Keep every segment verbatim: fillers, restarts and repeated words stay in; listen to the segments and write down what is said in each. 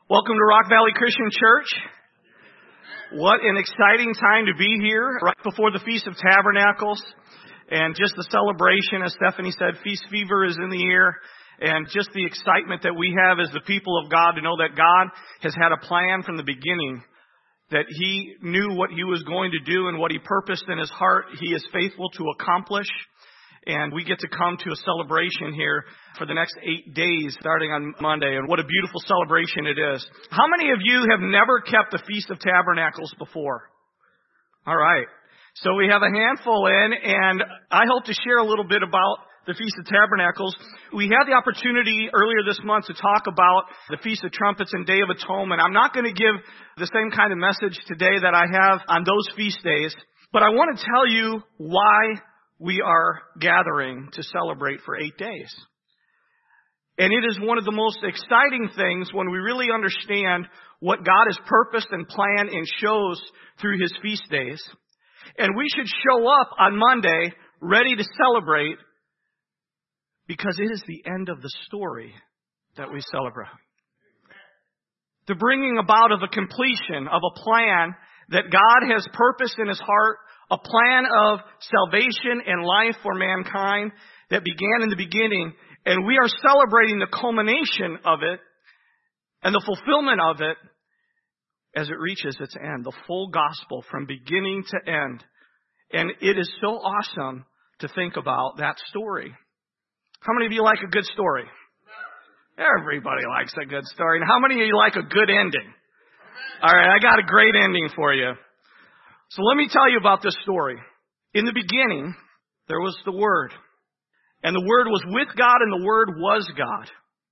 Welcome to Rock Valley Christian Church. What an exciting time to be here right before the Feast of Tabernacles and just the celebration. As Stephanie said, feast fever is in the air, and just the excitement that we have as the people of God to know that God has had a plan from the beginning, that He knew what He was going to do and what He purposed in His heart, He is faithful to accomplish. And we get to come to a celebration here for the next eight days starting on Monday. And what a beautiful celebration it is. How many of you have never kept the Feast of Tabernacles before? All right. So we have a handful in, and I hope to share a little bit about the Feast of Tabernacles. We had the opportunity earlier this month to talk about the Feast of Trumpets and Day of Atonement. I'm not going to give the same kind of message today that I have on those feast days, but I want to tell you why we are gathering to celebrate for eight days. And it is one of the most exciting things when we really understand what God has purposed and planned and shows through His feast days. And we should show up on Monday ready to celebrate because it is the end of the story that we celebrate. The bringing about of a completion of a plan that God has purposed in His heart, a plan of salvation and life for mankind that began in the beginning. And we are celebrating the culmination of it and the fulfillment of it as it reaches its end. The full gospel from beginning to end. And it is so awesome to think about that story. How many of you like a good story? Everybody likes a good story. And how many of you like a good ending? All right, I got a great ending for you. So let me tell you about this story. In the beginning, there was the Word. And the Word was with God, and the Word was God.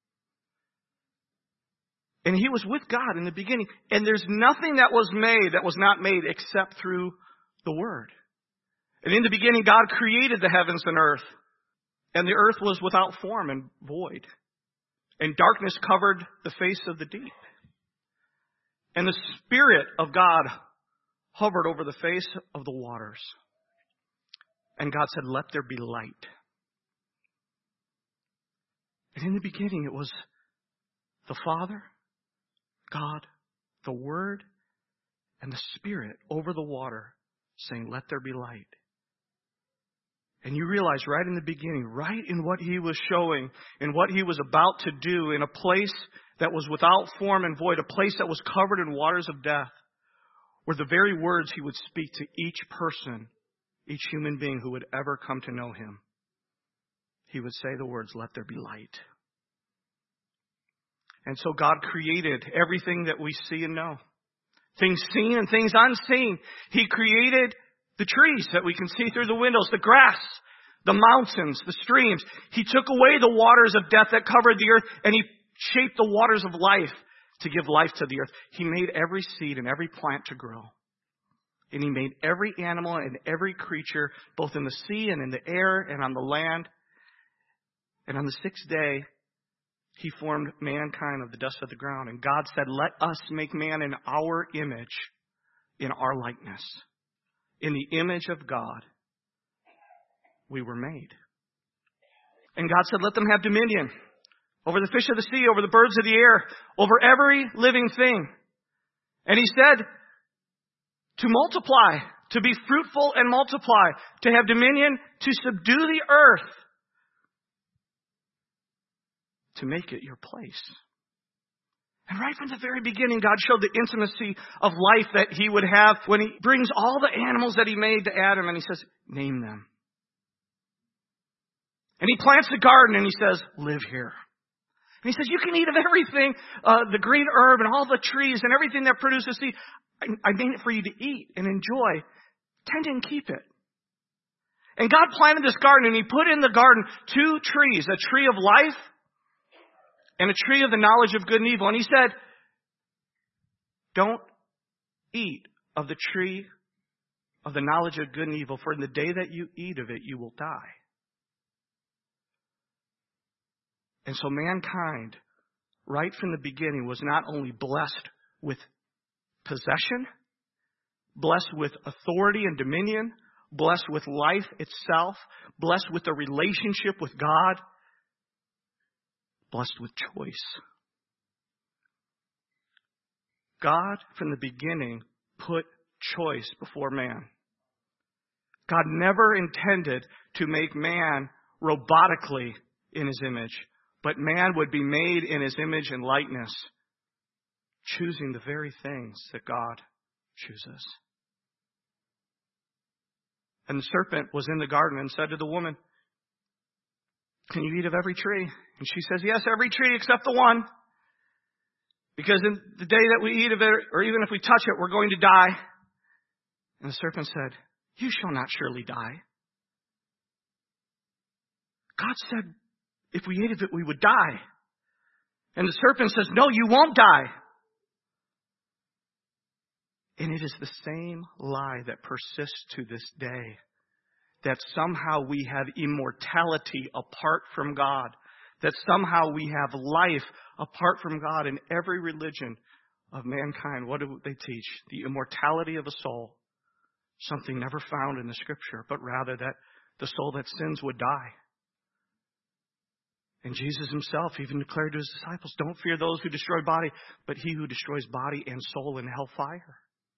And He was with God in the beginning. And there's nothing that was made that was not made except through the Word. And in the beginning, God created the heavens and earth. And the earth was without form and void. And darkness covered the face of the deep. And the Spirit of God hovered over the face of the waters. And God said, "Let there be light." And in the beginning, it was the Father, God, the Word, and the Spirit over the water saying, "Let there be light." And you realize right in the beginning, right in what He was showing, in what He was about to do, in a place that was without form and void, a place that was covered in waters of death, were the very words He would speak to each person, each human being who would ever come to know Him. He would say the words, "Let there be light." And so God created everything that we see and know. Things seen and things unseen. He created the trees that we can see through the windows, the grass, the mountains, the streams. He took away the waters of death that covered the earth, and He shaped the waters of life to give life to the earth. He made every seed and every plant to grow. And He made every animal and every creature, both in the sea and in the air and on the land. And on the sixth day, He formed mankind of the dust of the ground. And God said, "Let us make man in our image, in our likeness." In the image of God, we were made. And God said, "Let them have dominion over the fish of the sea, over the birds of the air, over every living thing." And He said to multiply, to be fruitful and multiply, to have dominion, to subdue the earth, to make it your place. And right from the very beginning, God showed the intimacy of life that He would have when He brings all the animals that He made to Adam and He says, "Name them." And He plants the garden and He says, "Live here." And He says, "You can eat of everything, uh, the green herb and all the trees and everything that produces seed. I, I made it for you to eat and enjoy. Tend and keep it." And God planted this garden, and He put in the garden two trees, a tree of life and a tree of the knowledge of good and evil. And He said, "Don't eat of the tree of the knowledge of good and evil, for in the day that you eat of it, you will die." And so mankind, right from the beginning, was not only blessed with possession, blessed with authority and dominion, blessed with life itself, blessed with a relationship with God, blessed with choice. God, from the beginning, put choice before man. God never intended to make man robotically in his image, but man would be made in his image and likeness, choosing the very things that God chooses. And the serpent was in the garden and said to the woman, can you eat of every tree? And she says, yes, every tree except the one. Because in the day that we eat of it, or even if we touch it, we're going to die. And the serpent said, you shall not surely die. God said, if we ate of it, we would die. And the serpent says, no, you won't die. And it is the same lie that persists to this day, that somehow we have immortality apart from God, that somehow we have life apart from God. In every religion of mankind, what do they teach? The immortality of a soul, something never found in the Scripture, but rather that the soul that sins would die. And Jesus himself even declared to his disciples, don't fear those who destroy body, but he who destroys body and soul in hellfire.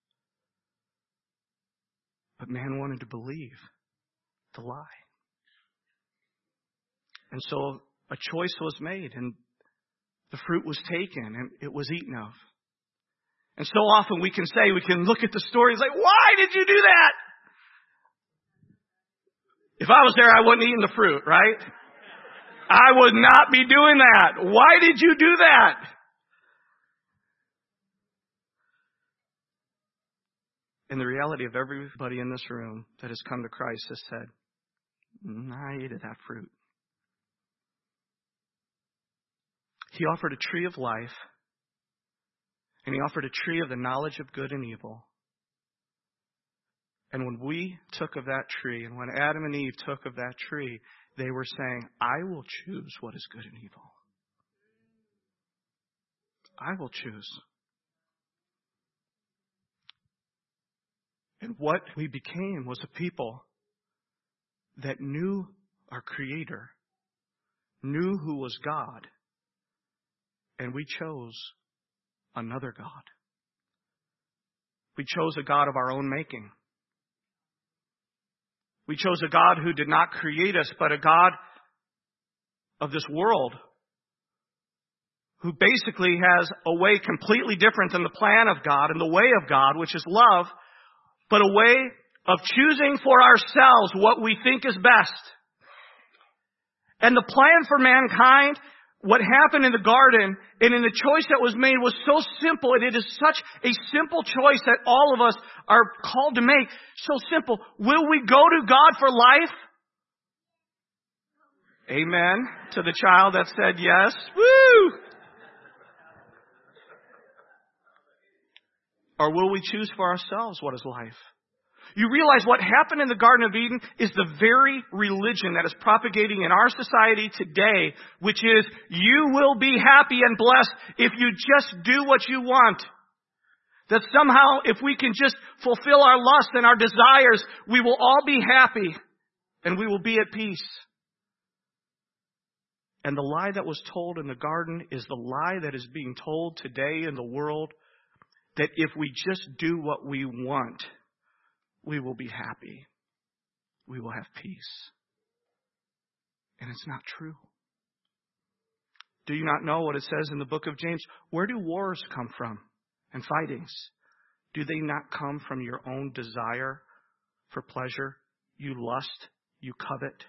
But man wanted to believe the lie. And so a choice was made, and the fruit was taken, and it was eaten of. And so often we can say, we can look at the stories like, why did you do that? If I was there, I wouldn't have eaten the fruit, right? I would not be doing that. Why did you do that? And the reality of everybody in this room that has come to Christ has said, I ate of that fruit. He offered a tree of life, and he offered a tree of the knowledge of good and evil. And when we took of that tree, and when Adam and Eve took of that tree, they were saying, I will choose what is good and evil. I will choose. And what we became was a people that knew our Creator, knew who was God, and we chose another God. We chose a God of our own making. We chose a God who did not create us, but a God of this world who basically has a way completely different than the plan of God and the way of God, which is love, but a way of choosing for ourselves what we think is best. And the plan for mankind, what happened in the garden and in the choice that was made was so simple, and it is such a simple choice that all of us are called to make. So simple. Will we go to God for life? Amen. To the child that said yes. Woo! Or will we choose for ourselves what is life? You realize what happened in the Garden of Eden is the very religion that is propagating in our society today, which is you will be happy and blessed if you just do what you want. That somehow if we can just fulfill our lusts and our desires, we will all be happy and we will be at peace. And the lie that was told in the garden is the lie that is being told today in the world, that if we just do what we want, we will be happy. We will have peace. And it's not true. Do you not know what it says in the book of James? Where do wars come from and fightings? Do they not come from your own desire for pleasure? You lust, you covet.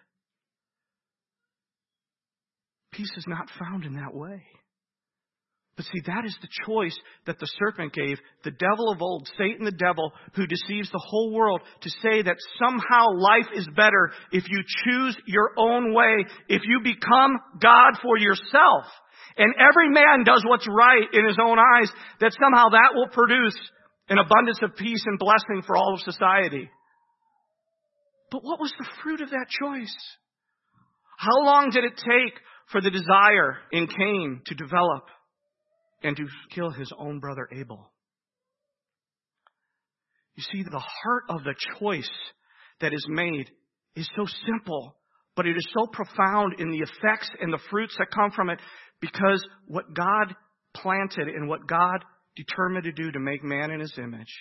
Peace is not found in that way. But see, that is the choice that the serpent gave, the devil of old, Satan the devil, who deceives the whole world, to say that somehow life is better if you choose your own way, if you become God for yourself. And every man does what's right in his own eyes, that somehow that will produce an abundance of peace and blessing for all of society. But what was the fruit of that choice? How long did it take for the desire in Cain to develop and to kill his own brother Abel? You see, the heart of the choice that is made is so simple, but it is so profound in the effects and the fruits that come from it, because what God planted and what God determined to do to make man in his image,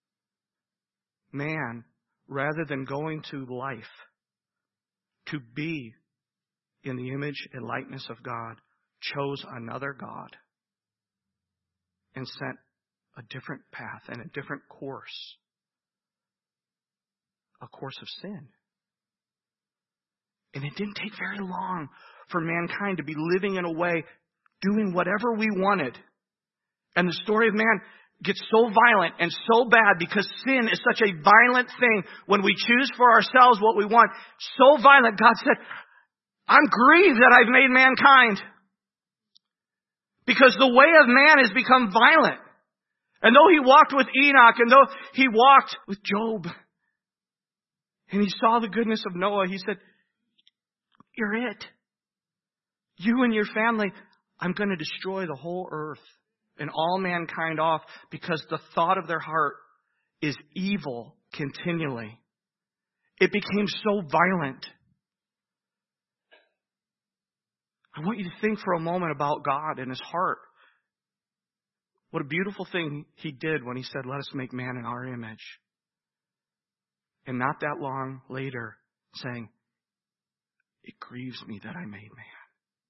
man, rather than going to life to be in the image and likeness of God, chose another God and sent a different path and a different course, a course of sin. And it didn't take very long for mankind to be living in a way, doing whatever we wanted. And the story of man gets so violent and so bad because sin is such a violent thing. When we choose for ourselves what we want, so violent, God said, I'm grieved that I've made mankind. Because the way of man has become violent. And though he walked with Enoch, and though he walked with Job, and he saw the goodness of Noah, he said, you're it. You and your family, I'm going to destroy the whole earth and all mankind off because the thought of their heart is evil continually. It became so violent. I want you to think for a moment about God and his heart. What a beautiful thing he did when he said, let us make man in our image. And not that long later saying, it grieves me that I made man.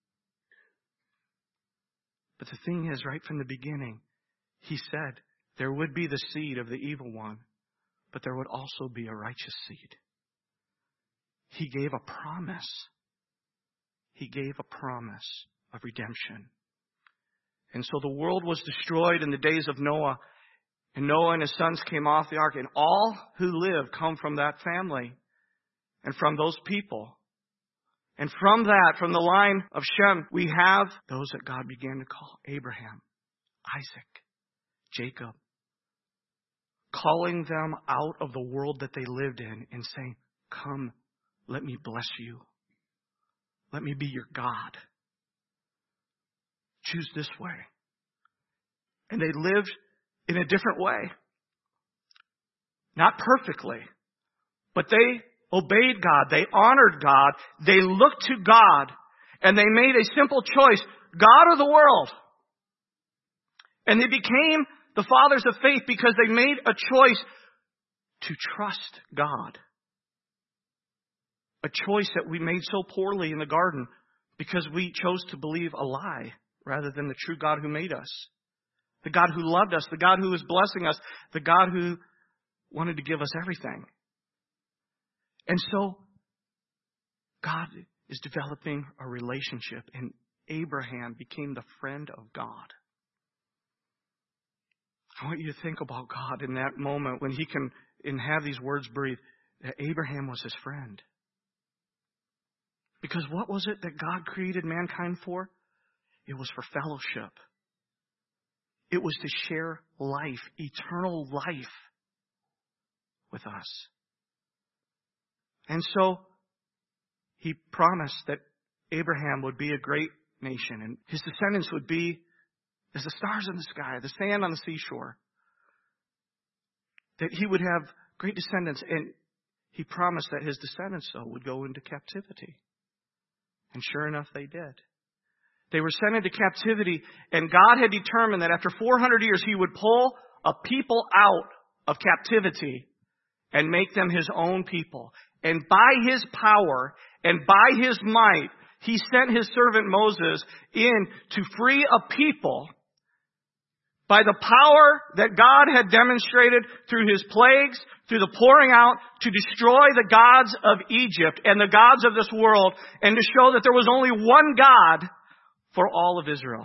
But the thing is, right from the beginning, he said there would be the seed of the evil one, but there would also be a righteous seed. He gave a promise. He gave a promise of redemption. And so the world was destroyed in the days of Noah. And Noah and his sons came off the ark. And all who live come from that family and from those people. And from that, from the line of Shem, we have those that God began to call Abraham, Isaac, Jacob. Calling them out of the world that they lived in and saying, come, let me bless you. Let me be your God. Choose this way. And they lived in a different way. Not perfectly, but they obeyed God. They honored God. They looked to God. And they made a simple choice, God or the world. And they became the fathers of faith because they made a choice to trust God. A choice that we made so poorly in the garden because we chose to believe a lie rather than the true God who made us. The God who loved us, the God who was blessing us, the God who wanted to give us everything. And so, God is developing a relationship, and Abraham became the friend of God. I want you to think about God in that moment when he can and have these words breathed, that Abraham was his friend. Because what was it that God created mankind for? It was for fellowship. It was to share life, eternal life with us. And so, he promised that Abraham would be a great nation and his descendants would be as the stars in the sky, the sand on the seashore. That he would have great descendants, and he promised that his descendants, though, would go into captivity. And sure enough, they did. They were sent into captivity, and God had determined that after four hundred years, he would pull a people out of captivity and make them his own people. And by his power and by his might, he sent his servant Moses in to free a people by the power that God had demonstrated through his plagues, through the pouring out, to destroy the gods of Egypt and the gods of this world, and to show that there was only one God for all of Israel.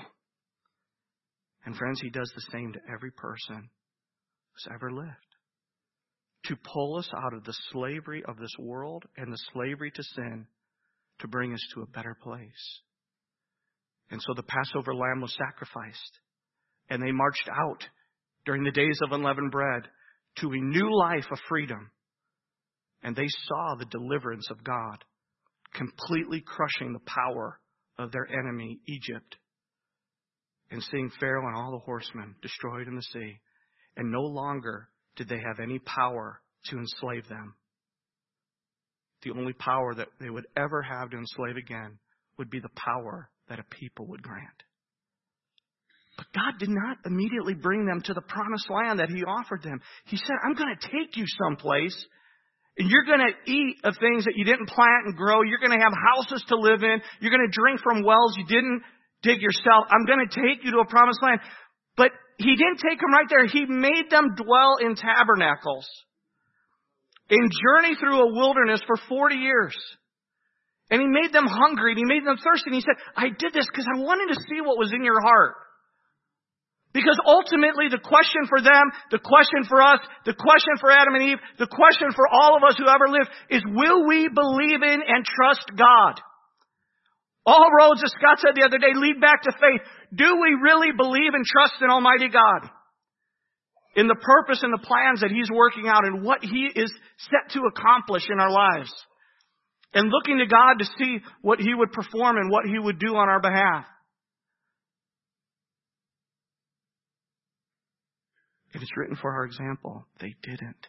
And friends, he does the same to every person who's ever lived. To pull us out of the slavery of this world and the slavery to sin, to bring us to a better place. And so the Passover lamb was sacrificed. And they marched out during the days of unleavened bread to a new life of freedom. And they saw the deliverance of God, completely crushing the power of their enemy, Egypt, and seeing Pharaoh and all the horsemen destroyed in the sea. And no longer did they have any power to enslave them. The only power that they would ever have to enslave again would be the power that a people would grant. But God did not immediately bring them to the promised land that He offered them. He said, I'm going to take you someplace, and you're going to eat of things that you didn't plant and grow. You're going to have houses to live in. You're going to drink from wells you didn't dig yourself. I'm going to take you to a promised land. But He didn't take them right there. He made them dwell in tabernacles and journey through a wilderness for forty years. And He made them hungry, and He made them thirsty. And He said, I did this because I wanted to see what was in your heart. Because ultimately the question for them, the question for us, the question for Adam and Eve, the question for all of us who ever lived is, will we believe in and trust God? All roads, as Scott said the other day, lead back to faith. Do we really believe and trust in Almighty God? In the purpose and the plans that He's working out and what He is set to accomplish in our lives. And looking to God to see what He would perform and what He would do on our behalf. It is written for our example. They didn't.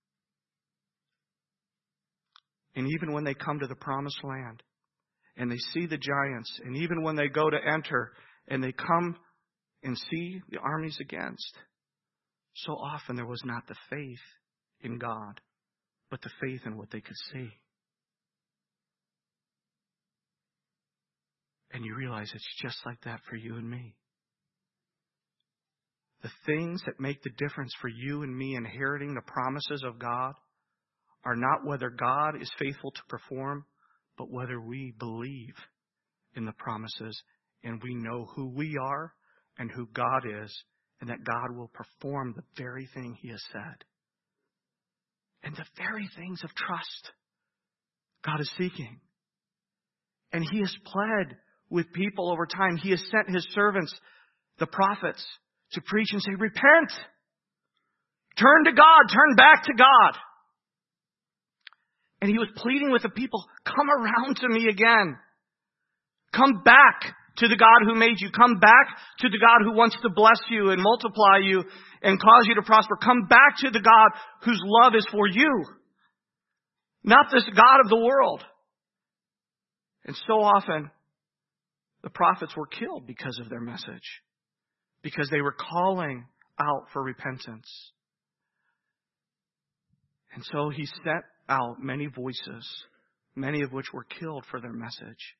And even when they come to the promised land and they see the giants, and even when they go to enter and they come and see the armies against, so often there was not the faith in God, but the faith in what they could see. And you realize it's just like that for you and me. The things that make the difference for you and me inheriting the promises of God are not whether God is faithful to perform, but whether we believe in the promises and we know who we are and who God is, and that God will perform the very thing He has said. And the very things of trust God is seeking. And He has pled with people over time. He has sent His servants, the prophets, to preach and say, repent. Turn to God. Turn back to God. And He was pleading with the people, come around to me again. Come back to the God who made you. Come back to the God who wants to bless you and multiply you and cause you to prosper. Come back to the God whose love is for you. Not this God of the world. And so often, the prophets were killed because of their message. Because they were calling out for repentance. And so He sent out many voices, many of which were killed for their message.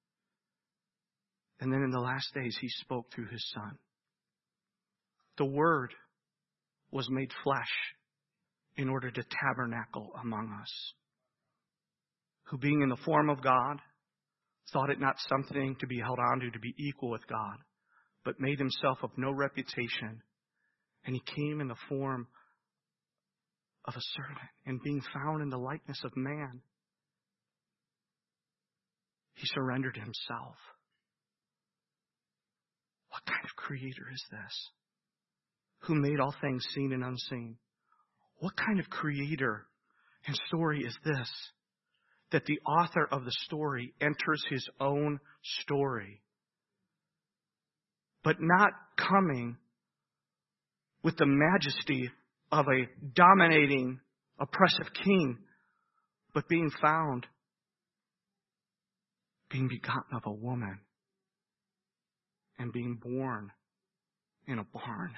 And then in the last days, He spoke through His Son. The Word was made flesh in order to tabernacle among us. Who being in the form of God, thought it not something to be held on to, to be equal with God, but made Himself of no reputation. And He came in the form of a servant, and being found in the likeness of man, He surrendered Himself. What kind of creator is this? Who made all things seen and unseen? What kind of creator and story is this? That the author of the story enters his own story. But not coming with the majesty of a dominating, oppressive king, but being found, being begotten of a woman, and being born in a barn.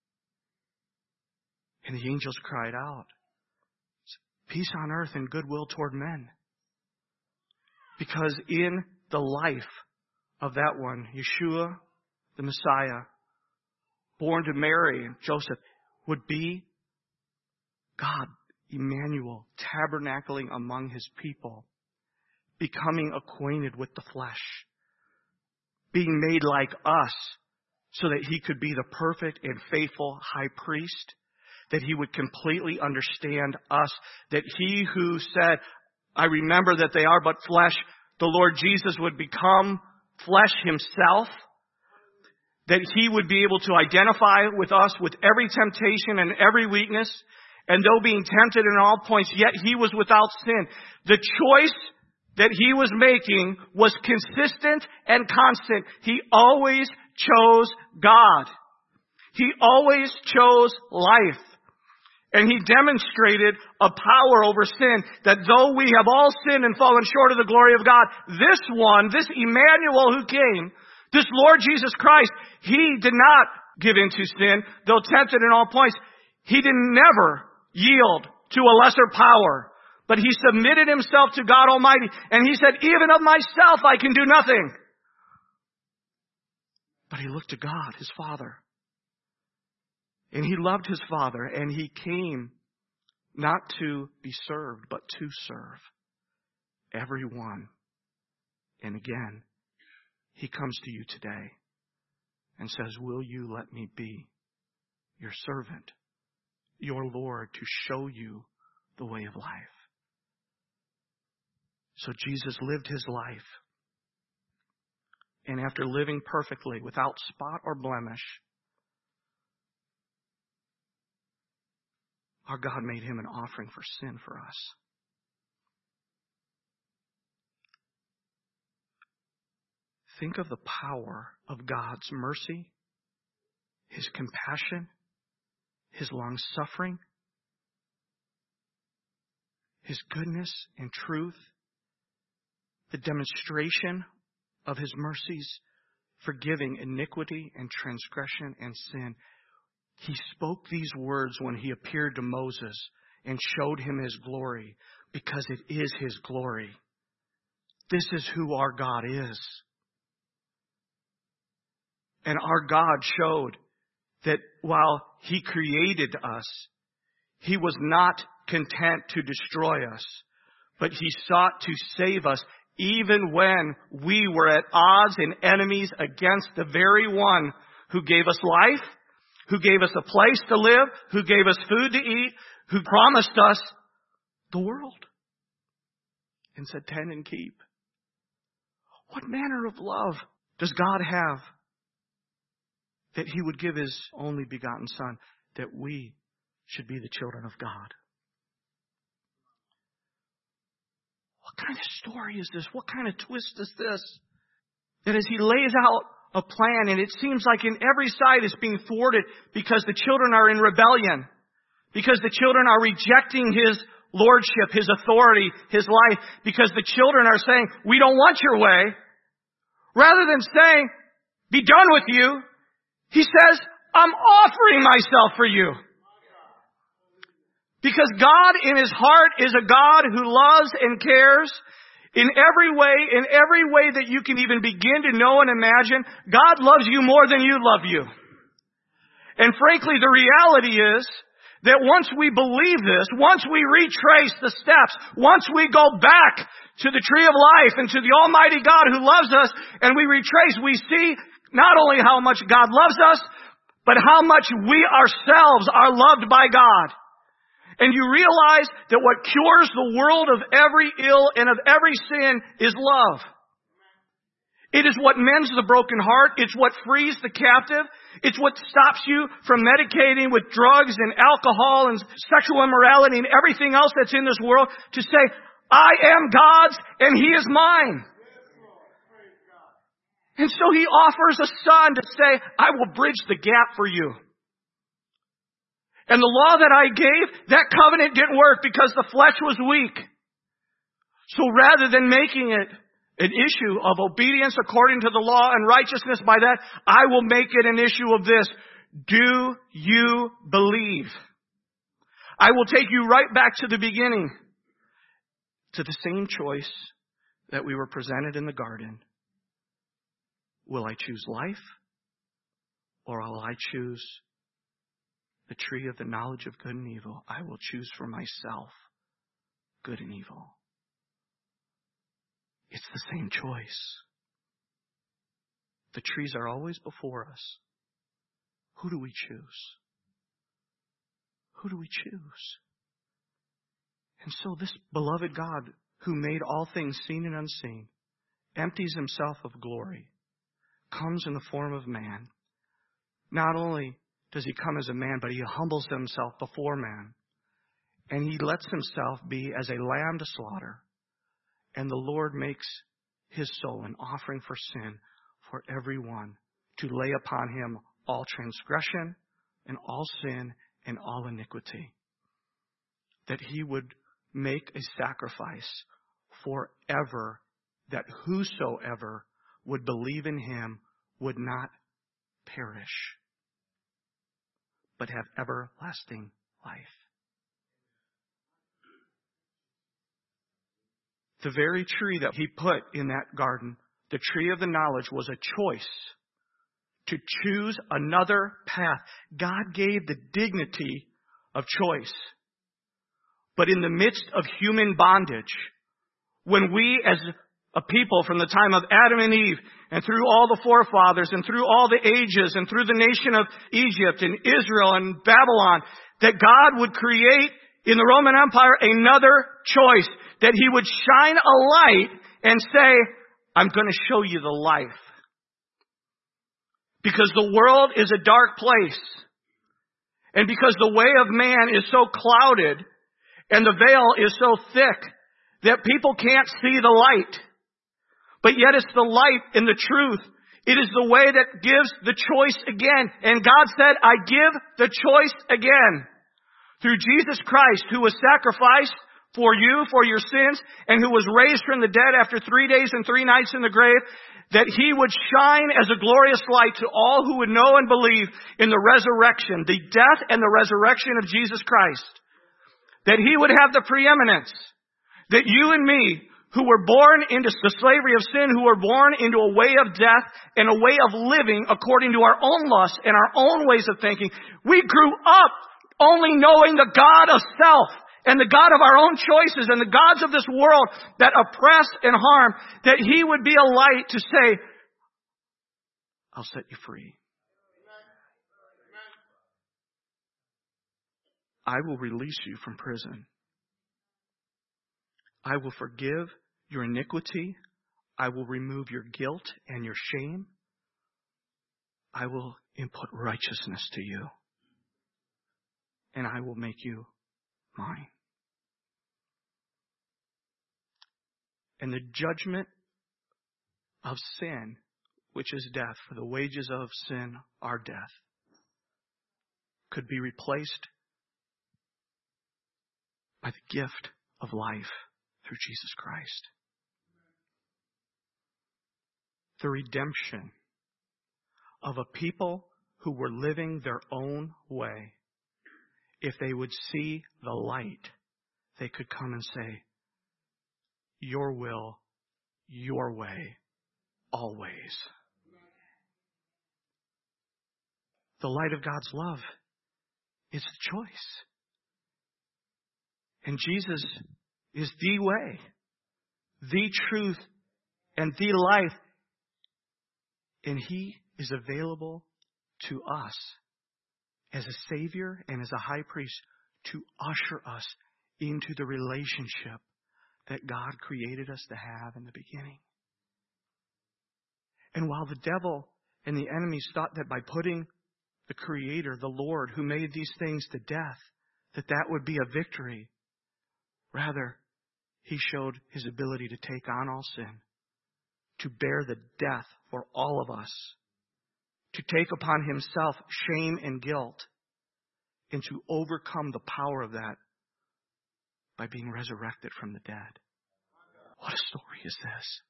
And the angels cried out, peace on earth and goodwill toward men. Because in the life of that one, Yeshua, the Messiah, born to Mary and Joseph, would be God, Emmanuel, tabernacling among His people, becoming acquainted with the flesh, being made like us so that He could be the perfect and faithful high priest, that He would completely understand us, that He who said, I remember that they are but flesh, the Lord Jesus would become flesh Himself, that He would be able to identify with us with every temptation and every weakness, and though being tempted in all points, yet He was without sin. The choice that He was making was consistent and constant. He always chose God. He always chose life. And He demonstrated a power over sin, that though we have all sinned and fallen short of the glory of God, this one, this Emmanuel who came This Lord Jesus Christ, He did not give in to sin, though tempted in all points. He did never yield to a lesser power, but He submitted Himself to God Almighty. And He said, even of myself I can do nothing. But He looked to God, His Father. And He loved His Father, and He came not to be served, but to serve everyone. And again, He comes to you today and says, will you let me be your servant, your Lord, to show you the way of life? So Jesus lived His life. And after living perfectly, without spot or blemish, our God made Him an offering for sin for us. Think of the power of God's mercy, His compassion, His long-suffering, His goodness and truth, the demonstration of His mercies, forgiving iniquity and transgression and sin. He spoke these words when He appeared to Moses and showed him His glory, because it is His glory. This is who our God is. And our God showed that while He created us, He was not content to destroy us, but He sought to save us even when we were at odds and enemies against the very one who gave us life, who gave us a place to live, who gave us food to eat, who promised us the world and said, tend and keep. What manner of love does God have that He would give His only begotten Son, that we should be the children of God? What kind of story is this? What kind of twist is this? That as He lays out a plan, and it seems like in every side it's being thwarted because the children are in rebellion, because the children are rejecting His lordship, His authority, His life, because the children are saying, we don't want your way. Rather than saying, be done with you, He says, I'm offering myself for you. Because God in His heart is a God who loves and cares in every way, in every way that you can even begin to know and imagine. God loves you more than you love you. And frankly, the reality is that once we believe this, once we retrace the steps, once we go back to the tree of life and to the Almighty God who loves us, and we retrace, we see not only how much God loves us, but how much we ourselves are loved by God. And you realize that what cures the world of every ill and of every sin is love. It is what mends the broken heart. It's what frees the captive. It's what stops you from medicating with drugs and alcohol and sexual immorality and everything else that's in this world, to say, I am God's and He is mine. And so He offers a Son to say, I will bridge the gap for you. And the law that I gave, that covenant didn't work because the flesh was weak. So rather than making it an issue of obedience according to the law and righteousness by that, I will make it an issue of this. Do you believe? I will take you right back to the beginning, to the same choice that we were presented in the garden. Will I choose life, or will I choose the tree of the knowledge of good and evil? I will choose for myself good and evil. It's the same choice. The trees are always before us. Who do we choose? Who do we choose? And so this beloved God, who made all things seen and unseen, empties Himself of glory, comes in the form of man. Not only does He come as a man, but He humbles Himself before man. And He lets Himself be as a lamb to slaughter. And the Lord makes His soul an offering for sin for everyone, to lay upon Him all transgression and all sin and all iniquity. That He would make a sacrifice forever, that whosoever would believe in Him would not perish, but have everlasting life. The very tree that he put in that garden, the tree of the knowledge, was a choice to choose another path. God gave the dignity of choice. But in the midst of human bondage, when we as a people from the time of Adam and Eve and through all the forefathers and through all the ages and through the nation of Egypt and Israel and Babylon, that God would create in the Roman Empire another choice, that he would shine a light and say, I'm going to show you the life. Because the world is a dark place. And because the way of man is so clouded and the veil is so thick that people can't see the light. But yet it's the light and the truth. It is the way that gives the choice again. And God said, I give the choice again. Through Jesus Christ, who was sacrificed for you, for your sins, and who was raised from the dead after three days and three nights in the grave, that he would shine as a glorious light to all who would know and believe in the resurrection, the death and the resurrection of Jesus Christ. That he would have the preeminence. That you and me, who were born into the slavery of sin, who were born into a way of death and a way of living according to our own lusts and our own ways of thinking, we grew up only knowing the God of self and the God of our own choices and the gods of this world that oppress and harm, that he would be a light to say, I'll set you free. I will release you from prison. I will forgive your iniquity. I will remove your guilt and your shame. I will input righteousness to you. And I will make you mine. And the judgment of sin, which is death, for the wages of sin are death, could be replaced by the gift of life through Jesus Christ. The redemption of a people who were living their own way. If they would see the light, they could come and say, your will, your way, always. The light of God's love is the choice. And Jesus is the way, the truth, and the life. And he is available to us as a Savior and as a high priest to usher us into the relationship that God created us to have in the beginning. And while the devil and the enemies thought that by putting the Creator, the Lord, who made these things to death, that that would be a victory, rather, he showed his ability to take on all sin, to bear the death for all of us, to take upon himself shame and guilt, and to overcome the power of that by being resurrected from the dead. What a story is this?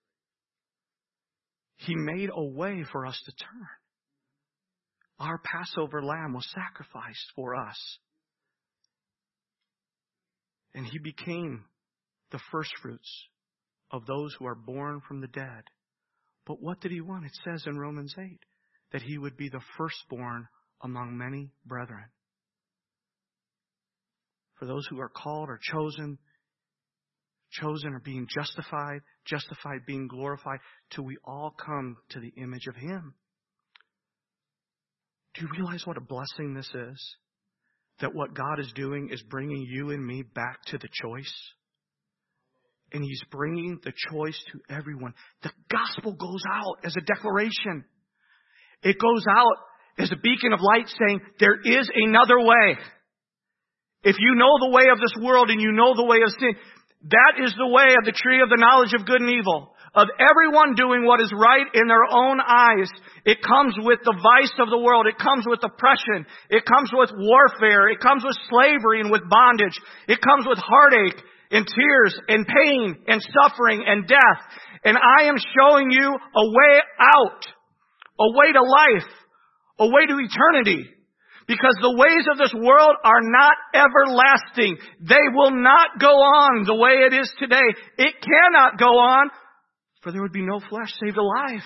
He made a way for us to turn. Our Passover lamb was sacrificed for us. And he became the firstfruits of those who are born from the dead. But what did he want? It says in Romans eight that he would be the firstborn among many brethren. For those who are called or chosen, chosen are being justified, justified being glorified, till we all come to the image of him. Do you realize what a blessing this is? That what God is doing is bringing you and me back to the choice. And he's bringing the choice to everyone. The gospel goes out as a declaration. It goes out as a beacon of light saying, there is another way. If you know the way of this world and you know the way of sin, that is the way of the tree of the knowledge of good and evil. Of everyone doing what is right in their own eyes. It comes with the vice of the world. It comes with oppression. It comes with warfare. It comes with slavery and with bondage. It comes with heartache and tears and pain and suffering and death. And I am showing you a way out. a way to life, a way to eternity. Because the ways of this world are not everlasting. They will not go on the way it is today. It cannot go on, for there would be no flesh saved alive.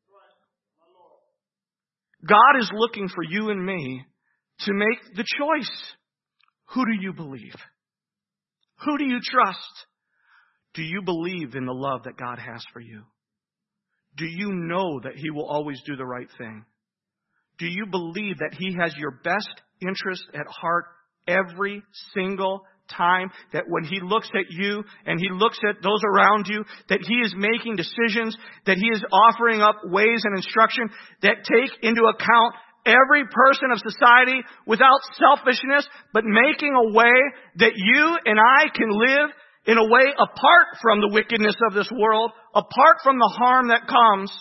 God is looking for you and me to make the choice. Who do you believe? Who do you trust? Do you believe in the love that God has for you? Do you know that He will always do the right thing? Do you believe that He has your best interest at heart every single time? That when He looks at you and He looks at those around you, that He is making decisions, that He is offering up ways and instruction that take into account every person of society without selfishness, but making a way that you and I can live in a way apart from the wickedness of this world, apart from the harm that comes,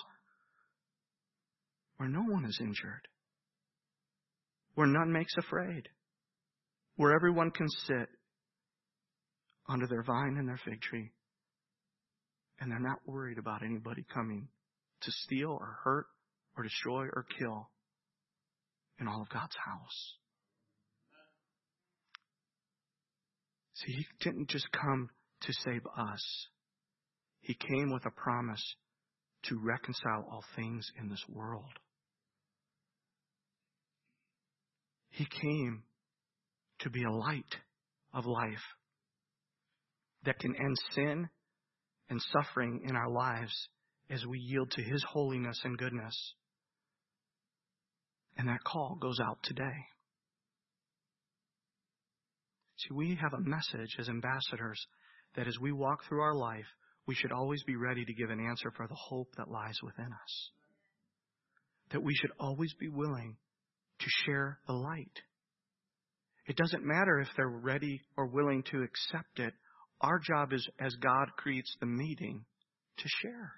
where no one is injured, where none makes afraid, where everyone can sit under their vine and their fig tree, and they're not worried about anybody coming to steal or hurt or destroy or kill in all of God's house. See, He didn't just come to save us. He came with a promise to reconcile all things in this world. He came to be a light of life that can end sin and suffering in our lives as we yield to His holiness and goodness. And that call goes out today. See, we have a message as ambassadors that as we walk through our life, we should always be ready to give an answer for the hope that lies within us. That we should always be willing to share the light. It doesn't matter if they're ready or willing to accept it. Our job is, as God creates the meeting, to share.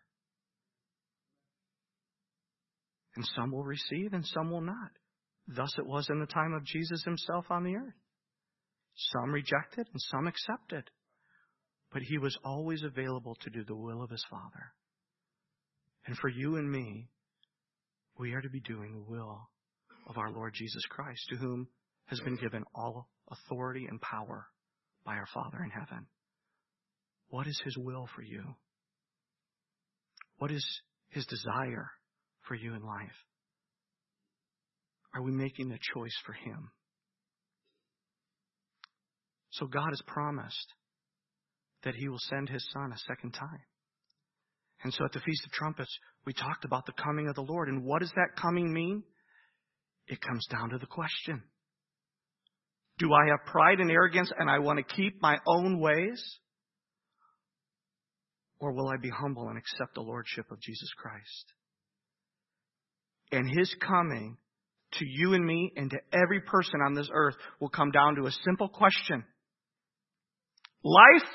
And some will receive and some will not. Thus it was in the time of Jesus Himself on the earth. Some rejected and some accepted. But He was always available to do the will of His Father. And for you and me, we are to be doing the will of our Lord Jesus Christ, to whom has been given all authority and power by our Father in heaven. What is His will for you? What is His desire for you in life? Are we making the choice for Him? So God has promised that He will send His Son a second time. And so at the Feast of Trumpets, we talked about the coming of the Lord. And what does that coming mean? It comes down to the question. Do I have pride and arrogance and I want to keep my own ways? Or will I be humble and accept the Lordship of Jesus Christ? And His coming to you and me and to every person on this earth will come down to a simple question. Life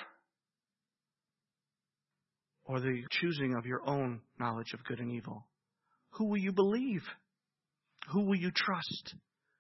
or the choosing of your own knowledge of good and evil? Who will you believe? Who will you trust?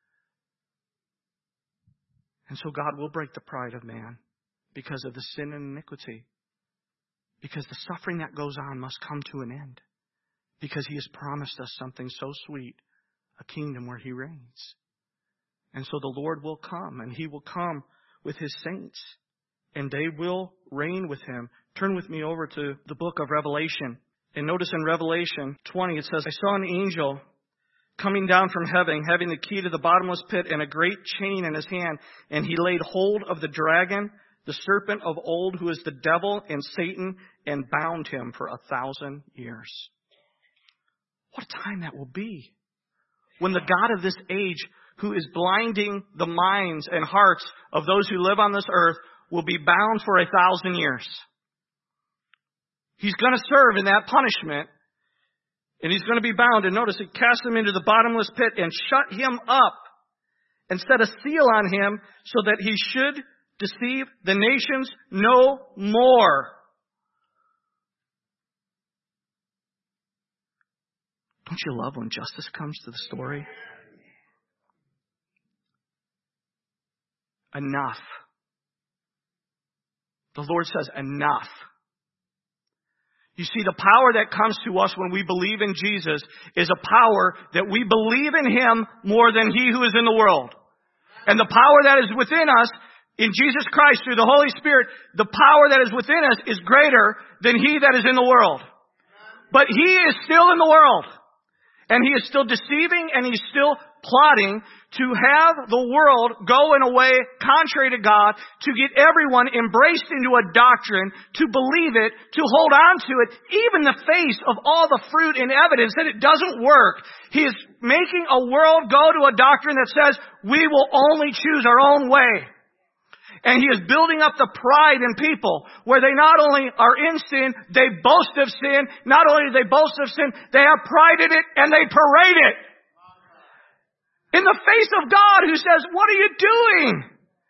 And so God will break the pride of man because of the sin and iniquity. Because the suffering that goes on must come to an end. Because He has promised us something so sweet, a kingdom where He reigns. And so the Lord will come, and He will come with His saints, and they will reign with Him. Turn with me over to the book of Revelation. And notice in Revelation twenty, it says, I saw an angel coming down from heaven, having the key to the bottomless pit and a great chain in his hand. And he laid hold of the dragon, the serpent of old, who is the devil and Satan, and bound him for a thousand years. What a time that will be. When the God of this age, who is blinding the minds and hearts of those who live on this earth, will be bound for a thousand years. He's going to serve in that punishment. And he's going to be bound. And notice, it cast him into the bottomless pit and shut him up and set a seal on him so that he should deceive the nations no more. Don't you love when justice comes to the story? Enough. The Lord says, enough. You see, the power that comes to us when we believe in Jesus is a power that we believe in Him more than he who is in the world. And the power that is within us in Jesus Christ through the Holy Spirit, the power that is within us is greater than he that is in the world. But he is still in the world. And he is still deceiving, and he's still plotting to have the world go in a way contrary to God, to get everyone embraced into a doctrine, to believe it, to hold on to it, even in the face of all the fruit and evidence that it doesn't work. He is making a world go to a doctrine that says we will only choose our own way. And he is building up the pride in people where they not only are in sin, they boast of sin. Not only do they boast of sin, they have pride in it and they parade it. In the face of God who says, what are you doing?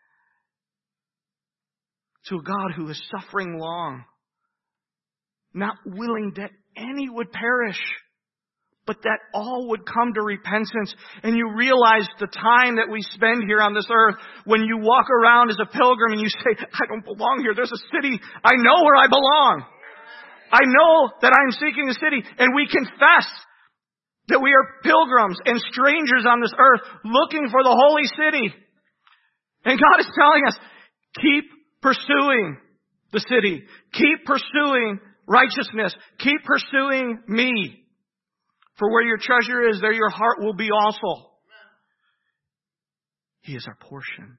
To a God who is suffering long, not willing that any would perish, but that all would come to repentance. And you realize the time that we spend here on this earth, when you walk around as a pilgrim and you say, I don't belong here. There's a city. I know where I belong. I know that I'm seeking a city. And we confess that we are pilgrims and strangers on this earth looking for the holy city. And God is telling us, keep pursuing the city. Keep pursuing righteousness. Keep pursuing me. For where your treasure is, there your heart will be also. He is our portion.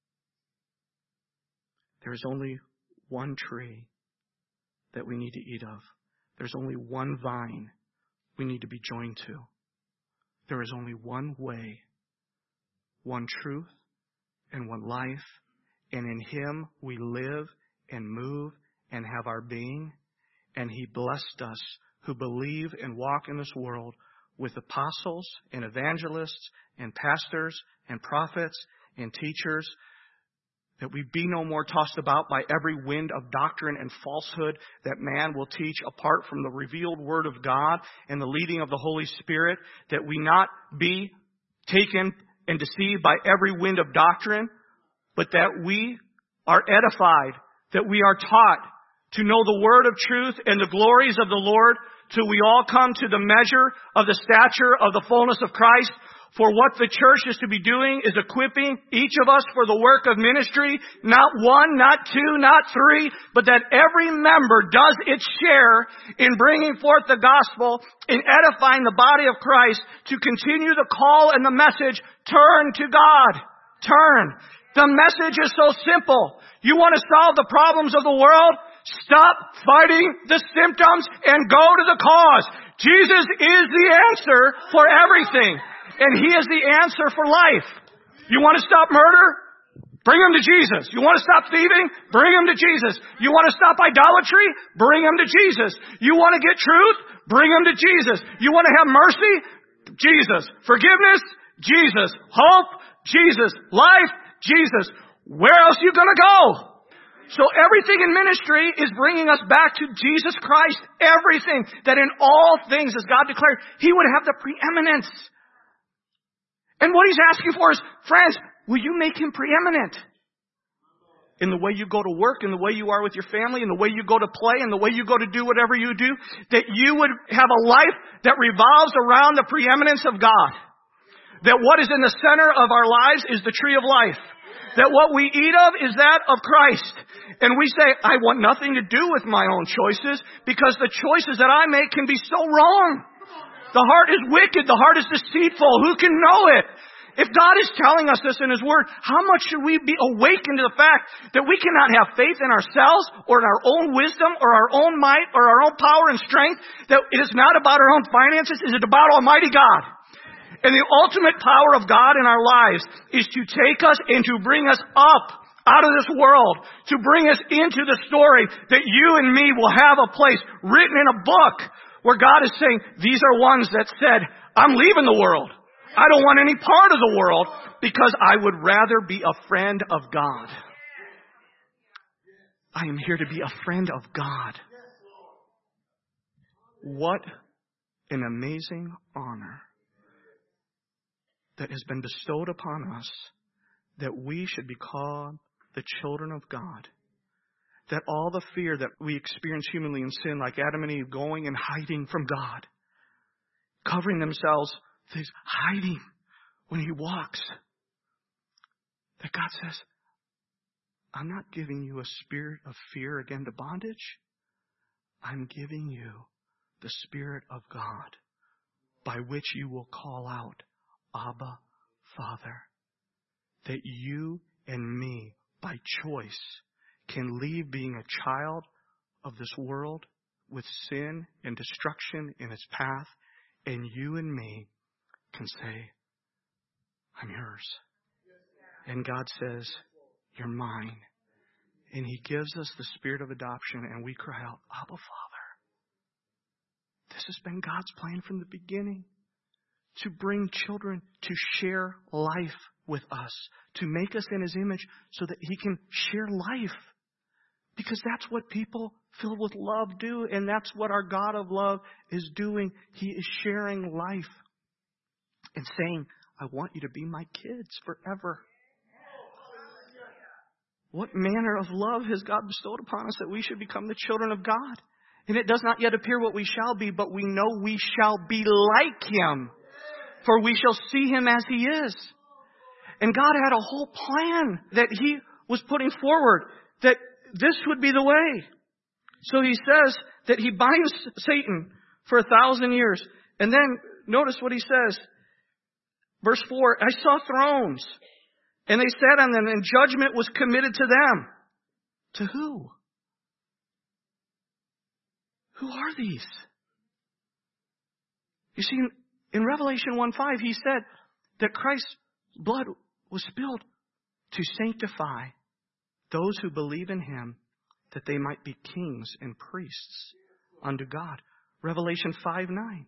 There is only one tree that we need to eat of. There's only one vine we need to be joined to. There is only one way, one truth, and one life. And in Him we live and move and have our being. And He blessed us who believe and walk in this world with apostles and evangelists and pastors and prophets and teachers, that we be no more tossed about by every wind of doctrine and falsehood that man will teach apart from the revealed Word of God and the leading of the Holy Spirit, that we not be taken and deceived by every wind of doctrine, but that we are edified, that we are taught to know the word of truth and the glories of the Lord, till we all come to the measure of the stature of the fullness of Christ. For what the church is to be doing is equipping each of us for the work of ministry, not one, not two, not three, but that every member does its share in bringing forth the gospel, in edifying the body of Christ, to continue the call and the message, turn to God. Turn. The message is so simple. You want to solve the problems of the world? Stop fighting the symptoms and go to the cause. Jesus is the answer for everything. And He is the answer for life. You want to stop murder? Bring them to Jesus. You want to stop thieving? Bring them to Jesus. You want to stop idolatry? Bring them to Jesus. You want to get truth? Bring them to Jesus. You want to have mercy? Jesus. Forgiveness? Jesus. Hope? Jesus. Life? Jesus. Where else are you going to go? So everything in ministry is bringing us back to Jesus Christ. Everything. That in all things, as God declared, He would have the preeminence. And what He's asking for is, friends, will you make Him preeminent? In the way you go to work, in the way you are with your family, in the way you go to play, in the way you go to do whatever you do, that you would have a life that revolves around the preeminence of God. That what is in the center of our lives is the tree of life. That what we eat of is that of Christ. And we say, I want nothing to do with my own choices, because the choices that I make can be so wrong. The heart is wicked. The heart is deceitful. Who can know it? If God is telling us this in His Word, how much should we be awakened to the fact that we cannot have faith in ourselves or in our own wisdom or our own might or our own power and strength? That it is not about our own finances. It is about Almighty God. And the ultimate power of God in our lives is to take us and to bring us up out of this world, to bring us into the story that you and me will have a place written in a book where God is saying, these are ones that said, I'm leaving the world. I don't want any part of the world, because I would rather be a friend of God. I am here to be a friend of God. What an amazing honor that has been bestowed upon us, that we should be called the children of God. that all the fear that we experience humanly in sin, like Adam and Eve going and hiding from God, covering themselves, they're hiding when He walks, that God says, I'm not giving you a spirit of fear again to bondage. I'm giving you the Spirit of God by which you will call out, Abba, Father. That you and me, by choice, can leave being a child of this world with sin and destruction in its path, and you and me can say, I'm yours. And God says, you're mine. And He gives us the spirit of adoption, and we cry out, Abba, Father. This has been God's plan from the beginning, to bring children to share life with us, to make us in His image so that He can share life. Because that's what people filled with love do, and that's what our God of love is doing. He is sharing life and saying, I want you to be my kids forever. What manner of love has God bestowed upon us that we should become the children of God? And it does not yet appear what we shall be, but we know we shall be like Him, for we shall see Him as He is. And God had a whole plan that He was putting forward, that this would be the way. So He says that He binds Satan for a thousand years. And then notice what He says. Verse four, I saw thrones, and they sat on them, and judgment was committed to them. To who? Who are these? You see, in Revelation one five, He said that Christ's blood was spilled to sanctify those who believe in Him, that they might be kings and priests unto God. Revelation five nine.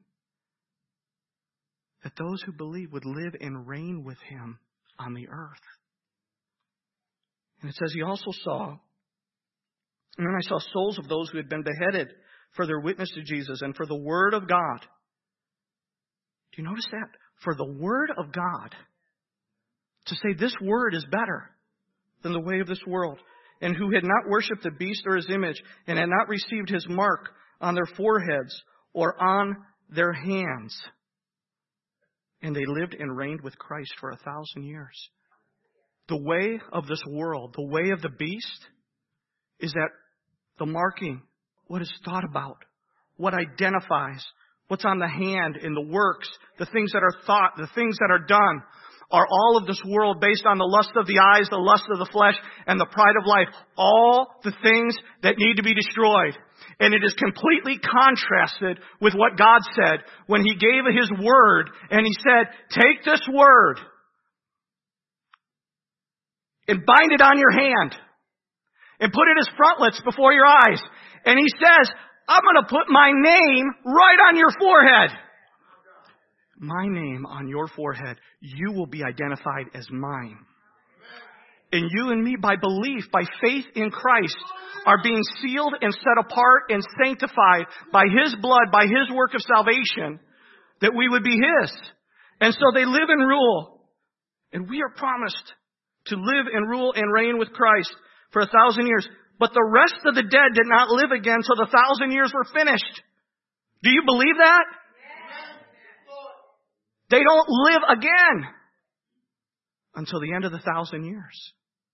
That those who believe would live and reign with Him on the earth. And it says He also saw, and then I saw souls of those who had been beheaded for their witness to Jesus and for the Word of God. Do you notice that? For the Word of God. To say this Word is better than the way of this world. And who had not worshipped the beast or his image, and had not received his mark on their foreheads or on their hands. And they lived and reigned with Christ for a thousand years. The way of this world, the way of the beast, is that the marking, what is thought about, what identifies, what's on the hand in the works, the things that are thought, the things that are done, are all of this world based on the lust of the eyes, the lust of the flesh, and the pride of life. All the things that need to be destroyed. And it is completely contrasted with what God said when He gave His word. And He said, take this word and bind it on your hand and put it as frontlets before your eyes. And He says, I'm going to put my name right on your forehead. My name on your forehead, you will be identified as mine. And you and me, by belief, by faith in Christ, are being sealed and set apart and sanctified by His blood, by His work of salvation, that we would be His. And so they live and rule. And we are promised to live and rule and reign with Christ for a thousand years. But the rest of the dead did not live again till the thousand years were finished. Do you believe that? They don't live again until the end of the thousand years.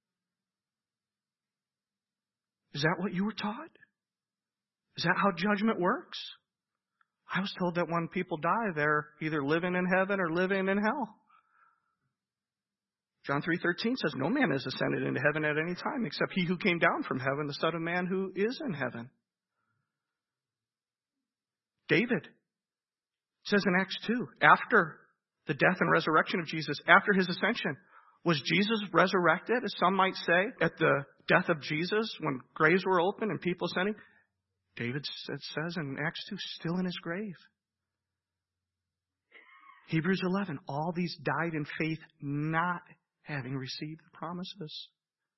Is that what you were taught? Is that how judgment works? I was told that when people die, they're either living in heaven or living in hell. John three thirteen says, no man has ascended into heaven at any time except He who came down from heaven, the Son of Man who is in heaven. David says in Acts two, after the death and resurrection of Jesus, after His ascension, was Jesus resurrected, as some might say, at the death of Jesus when graves were open and people ascending? David says in Acts two, still in his grave. Hebrews eleven, all these died in faith, not having received the promises,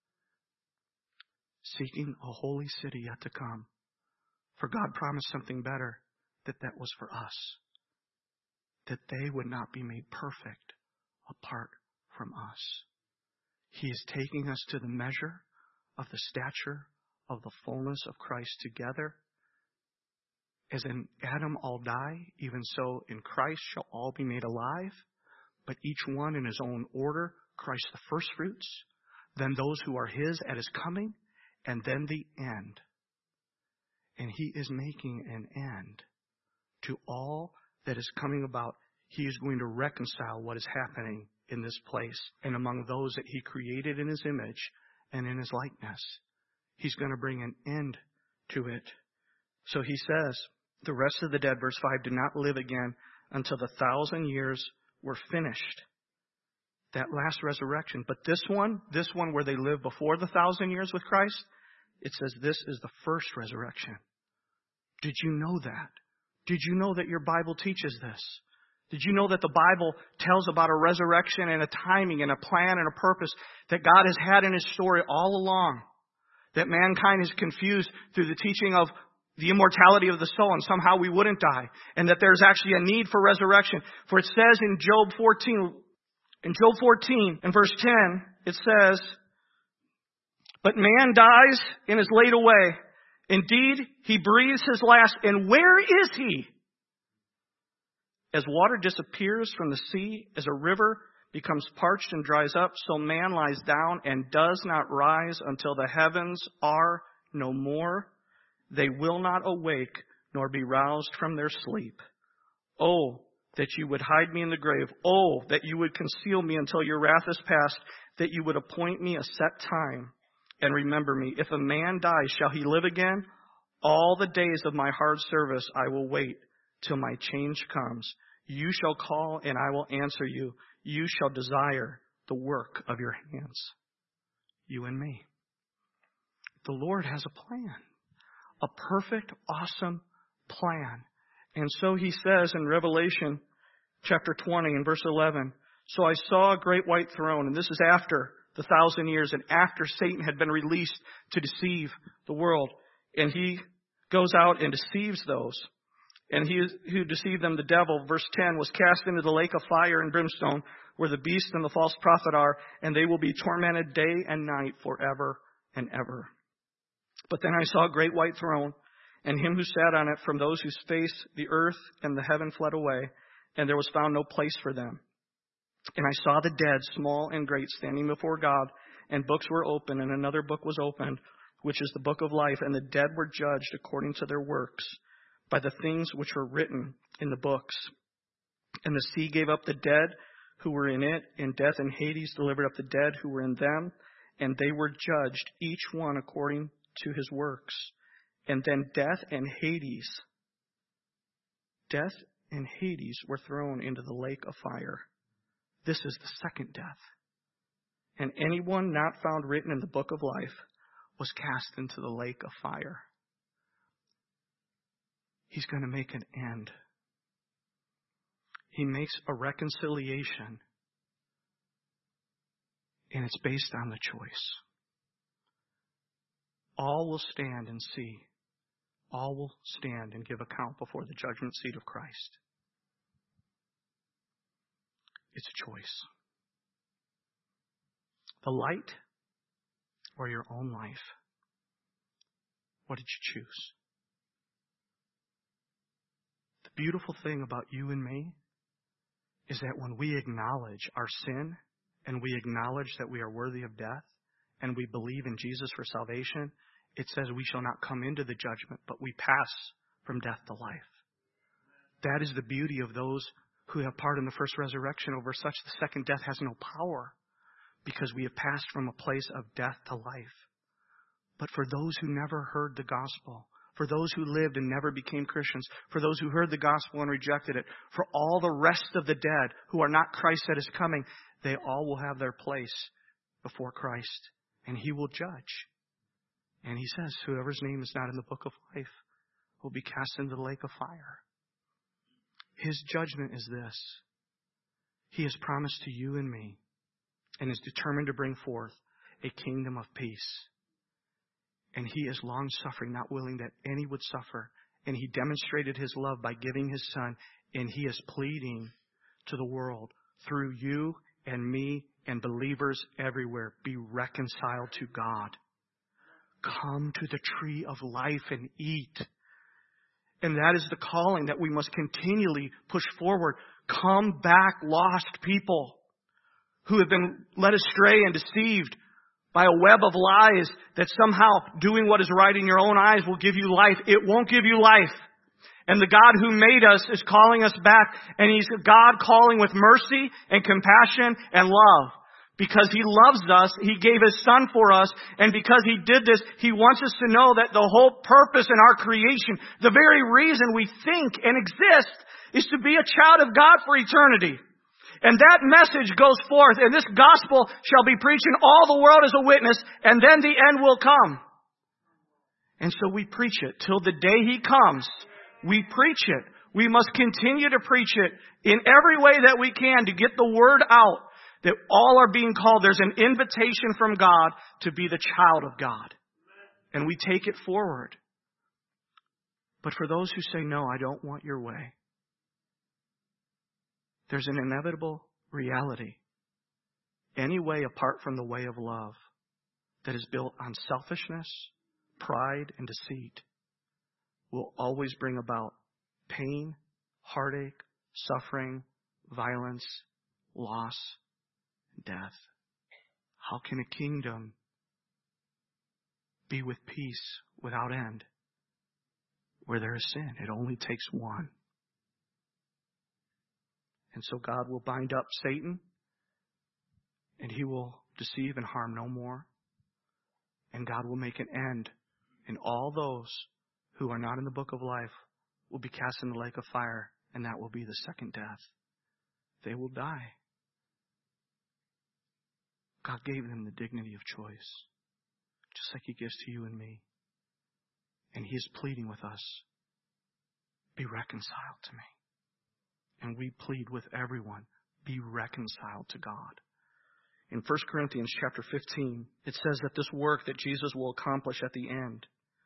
seeking a holy city yet to come. For God promised something better, that that was for us, that they would not be made perfect apart from us. He is taking us to the measure of the stature of the fullness of Christ together. As in Adam all die, even so in Christ shall all be made alive, but each one in his own order, Christ the firstfruits, then those who are his at his coming, and then the end. And he is making an end to all that is coming about. He is going to reconcile what is happening in this place and among those that he created in his image and in his likeness. He's going to bring an end to it. So he says, the rest of the dead, verse five, did not live again until the thousand years were finished. That last resurrection. But this one, this one where they live before the thousand years with Christ, it says this is the first resurrection. Did you know that? Did you know that your Bible teaches this? Did you know that the Bible tells about a resurrection and a timing and a plan and a purpose that God has had in his story all along? That mankind is confused through the teaching of the immortality of the soul, and somehow we wouldn't die. And that there's actually a need for resurrection. For it says in Job fourteen, in Job fourteen and verse ten, it says, but man dies and is laid away. Indeed, he breathes his last. And where is he? As water disappears from the sea, as a river becomes parched and dries up, so man lies down and does not rise until the heavens are no more. They will not awake nor be roused from their sleep. Oh, that you would hide me in the grave. Oh, that you would conceal me until your wrath is past, that you would appoint me a set time and remember me. If a man dies, shall he live again? All the days of my hard service I will wait till my change comes. You shall call and I will answer you. You shall desire the work of your hands. You and me. The Lord has a plan. A perfect, awesome plan. And so he says in Revelation chapter twenty and verse eleven, so I saw a great white throne, and this is after the thousand years and after Satan had been released to deceive the world. And he goes out and deceives those. And he who deceived them, the devil, verse ten, was cast into the lake of fire and brimstone, where the beast and the false prophet are, and they will be tormented day and night forever and ever. But then I saw a great white throne, and him who sat on it, from those whose face the earth and the heaven fled away, and there was found no place for them. And I saw the dead, small and great, standing before God, and books were opened, and another book was opened, which is the book of life, and the dead were judged according to their works, by the things which were written in the books. And the sea gave up the dead who were in it, and death and Hades delivered up the dead who were in them, and they were judged, each one according to his works. And then death and Hades, death and Hades were thrown into the lake of fire. This is the second death. And anyone not found written in the book of life was cast into the lake of fire. He's going to make an end. He makes a reconciliation, and it's based on the choice. All will stand and see. All will stand and give account before the judgment seat of Christ. It's a choice. The light or your own life? What did you choose? The beautiful thing about you and me is that when we acknowledge our sin and we acknowledge that we are worthy of death and we believe in Jesus for salvation, it says we shall not come into the judgment, but we pass from death to life. That is the beauty of those who have part in the first resurrection. Over such the second death has no power, because we have passed from a place of death to life. But for those who never heard the gospel, for those who lived and never became Christians, for those who heard the gospel and rejected it, for all the rest of the dead who are not Christ that is coming, they all will have their place before Christ, and he will judge. And he says, whoever's name is not in the book of life will be cast into the lake of fire. His judgment is this. He has promised to you and me and is determined to bring forth a kingdom of peace. And he is long-suffering, not willing that any would suffer. And he demonstrated his love by giving his son. And he is pleading to the world through you and me and believers everywhere, be reconciled to God. Come to the tree of life and eat. And that is the calling that we must continually push forward. Come back, lost people who have been led astray and deceived by a web of lies that somehow doing what is right in your own eyes will give you life. It won't give you life. And the God who made us is calling us back. And He's a God calling with mercy and compassion and love. Because He loves us, He gave His Son for us. And because He did this, He wants us to know that the whole purpose in our creation, the very reason we think and exist, is to be a child of God for eternity. And that message goes forth, and this gospel shall be preached in all the world as a witness, and then the end will come. And so we preach it till the day He comes. We preach it. We must continue to preach it in every way that we can to get the word out that all are being called. There's an invitation from God to be the child of God. And we take it forward. But for those who say, no, I don't want your way, there's an inevitable reality. Any way apart from the way of love that is built on selfishness, pride, and deceit will always bring about pain, heartache, suffering, violence, loss, and death. How can a kingdom be with peace without end where there is sin? It only takes one. And so God will bind up Satan, and he will deceive and harm no more. And God will make an end. And all those who are not in the book of life will be cast in the lake of fire, and that will be the second death. They will die. God gave them the dignity of choice, just like He gives to you and me. And He is pleading with us, be reconciled to me. And we plead with everyone, be reconciled to God. In First Corinthians chapter fifteen, it says that this work that Jesus will accomplish at the end,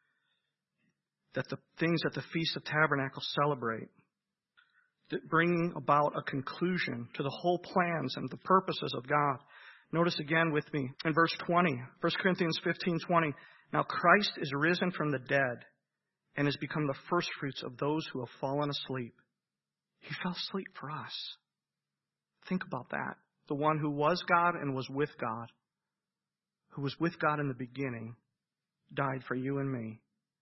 that the things that the Feast of Tabernacles celebrate, that bring about a conclusion to the whole plans and the purposes of God. Notice again with me in verse twenty, First Corinthians fifteen twenty. Now Christ is risen from the dead and has become the firstfruits of those who have fallen asleep. He fell asleep for us. Think about that. The one who was God and was with God, who was with God in the beginning, died for you and me.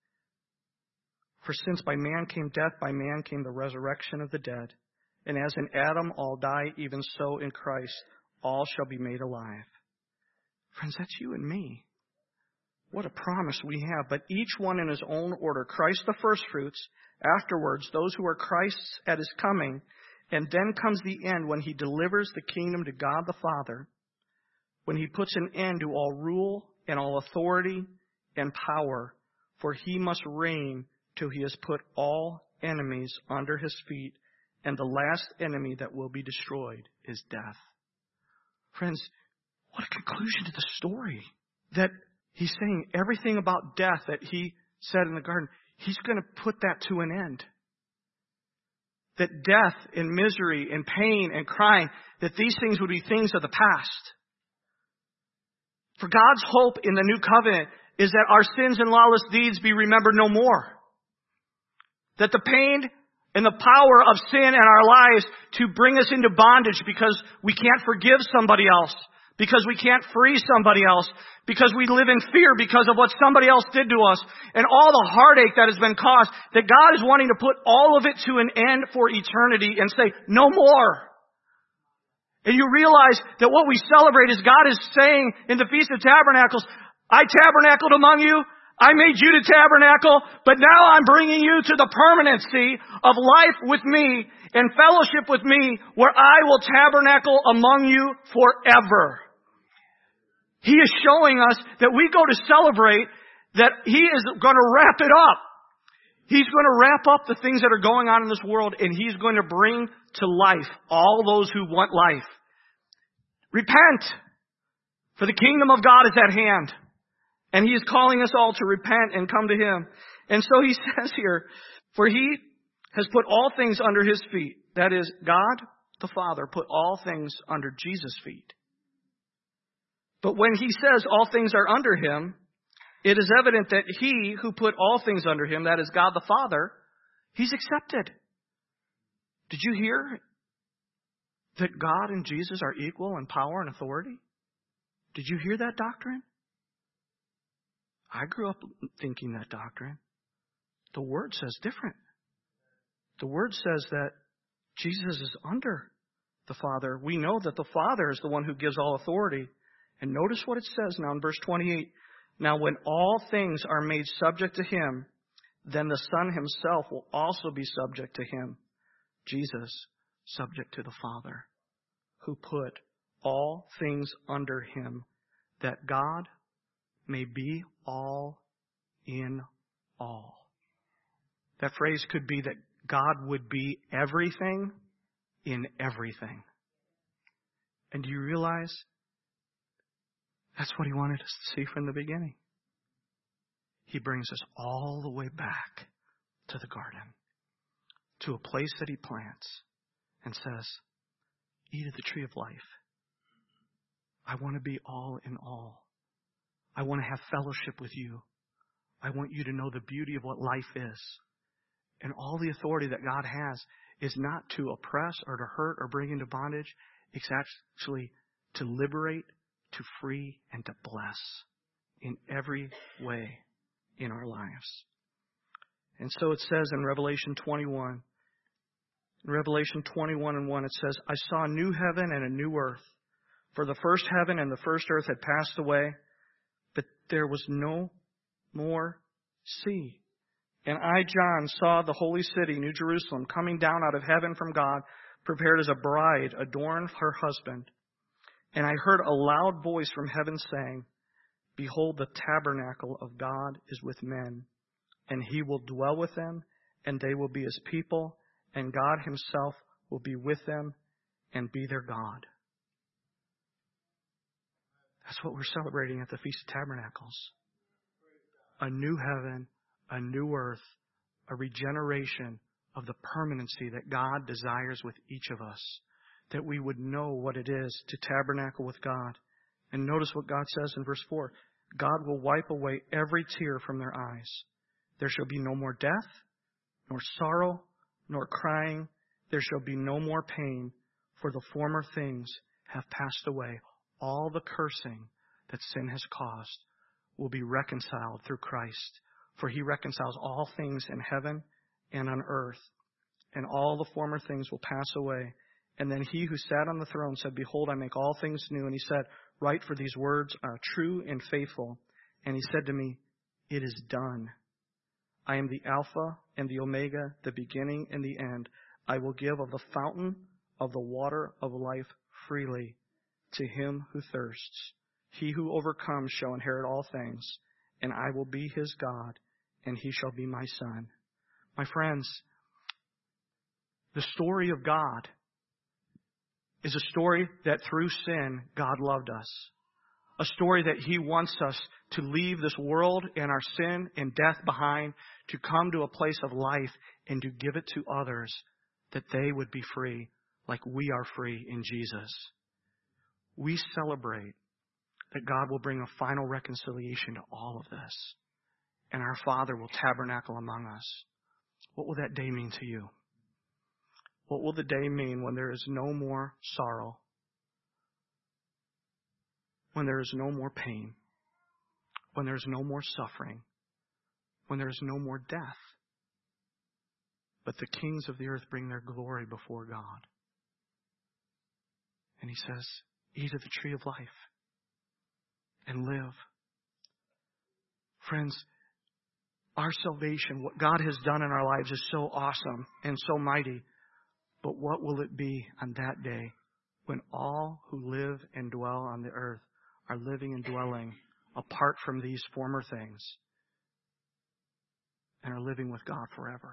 For since by man came death, by man came the resurrection of the dead. And as in Adam all die, even so in Christ all shall be made alive. Friends, that's you and me. What a promise we have. But each one in his own order. Christ the firstfruits, afterwards those who are Christ's at His coming, and then comes the end when He delivers the kingdom to God the Father, when He puts an end to all rule and all authority and power, for He must reign till He has put all enemies under His feet, and the last enemy that will be destroyed is death. Friends, what a conclusion to the story. That He's saying everything about death that He said in the garden, He's going to put that to an end. That death and misery and pain and crying, that these things would be things of the past. For God's hope in the new covenant is that our sins and lawless deeds be remembered no more. That the pain and the power of sin in our lives to bring us into bondage because we can't forgive somebody else, because we can't free somebody else, because we live in fear because of what somebody else did to us, and all the heartache that has been caused, that God is wanting to put all of it to an end for eternity and say, no more. And you realize that what we celebrate is God is saying in the Feast of Tabernacles, I tabernacled among you, I made you to tabernacle, but now I'm bringing you to the permanency of life with me and fellowship with me, where I will tabernacle among you forever. He is showing us that we go to celebrate, that He is going to wrap it up. He's going to wrap up the things that are going on in this world, and He's going to bring to life all those who want life. Repent, for the kingdom of God is at hand. And He is calling us all to repent and come to Him. And so He says here, for He has put all things under His feet. That is, God the Father put all things under Jesus' feet. But when He says all things are under Him, It is evident that he who put all things under him, that is God the Father, he's accepted. Did you hear that God and Jesus are equal in power and authority? Did you hear that doctrine? I grew up thinking that doctrine. The Word says different. The Word says that Jesus is under the Father. We know that the Father is the one who gives all authority. And notice what it says now in verse twenty-eight. Now when all things are made subject to him, then the Son himself will also be subject to him. Jesus, subject to the Father, who put all things under him, that God may be all in all. That phrase could be that God would be everything in everything. And do you realize that's what he wanted us to see from the beginning? He brings us all the way back to the garden, to a place that he plants and says, eat of the tree of life. I want to be all in all. I want to have fellowship with you. I want you to know the beauty of what life is. And all the authority that God has is not to oppress or to hurt or bring into bondage. It's actually to liberate, to free, and to bless in every way in our lives. And so it says in Revelation twenty-one, in Revelation twenty-one and one, it says, I saw a new heaven and a new earth. For the first heaven and the first earth had passed away, but there was no more sea. And I, John, saw the holy city, New Jerusalem, coming down out of heaven from God, prepared as a bride adorned for her husband. And I heard a loud voice from heaven saying, behold, the tabernacle of God is with men, and he will dwell with them, and they will be his people, and God himself will be with them and be their God. That's what we're celebrating at the Feast of Tabernacles. A new heaven, a new earth, a regeneration of the permanency that God desires with each of us, that we would know what it is to tabernacle with God. And notice what God says in verse four. God will wipe away every tear from their eyes. There shall be no more death, nor sorrow, nor crying. There shall be no more pain, for the former things have passed away. All the cursing that sin has caused will be reconciled through Christ. For he reconciles all things in heaven and on earth, and all the former things will pass away. And then he who sat on the throne said, behold, I make all things new. And he said, write, for these words are true and faithful. And he said to me, it is done. I am the Alpha and the Omega, the beginning and the end. I will give of the fountain of the water of life freely to him who thirsts. He who overcomes shall inherit all things, and I will be his God, and he shall be my son. My friends, the story of God is a story that through sin, God loved us. A story that he wants us to leave this world and our sin and death behind, to come to a place of life and to give it to others, that they would be free like we are free in Jesus. We celebrate that God will bring a final reconciliation to all of this, and our Father will tabernacle among us. What will that day mean to you? What will the day mean when there is no more sorrow, when there is no more pain, when there is no more suffering, when there is no more death, but the kings of the earth bring their glory before God? And he says, eat of the tree of life and live. Friends, our salvation, what God has done in our lives, is so awesome and so mighty. But what will it be on that day when all who live and dwell on the earth are living and dwelling apart from these former things and are living with God forever?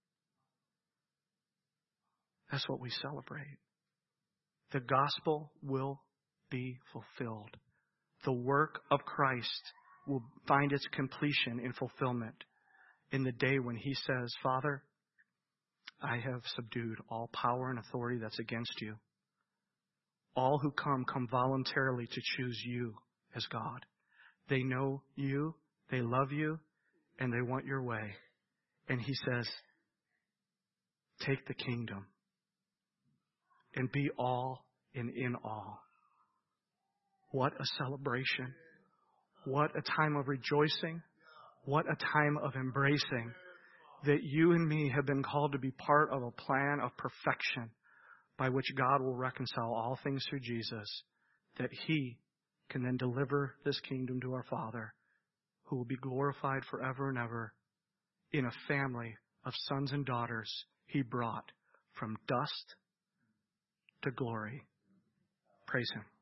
That's what we celebrate. The gospel will be fulfilled. The work of Christ will find its completion in fulfillment in the day when he says, Father, I have subdued all power and authority that's against you. All who come, come voluntarily to choose you as God. They know you They love you and they want your way. And He says, take the kingdom and be all and in all. What a celebration. What a time of rejoicing. What a time of embracing that you and me have been called to be part of a plan of perfection by which God will reconcile all things through Jesus, that He can then deliver this kingdom to our Father, who will be glorified forever and ever in a family of sons and daughters He brought from dust to glory. Praise Him.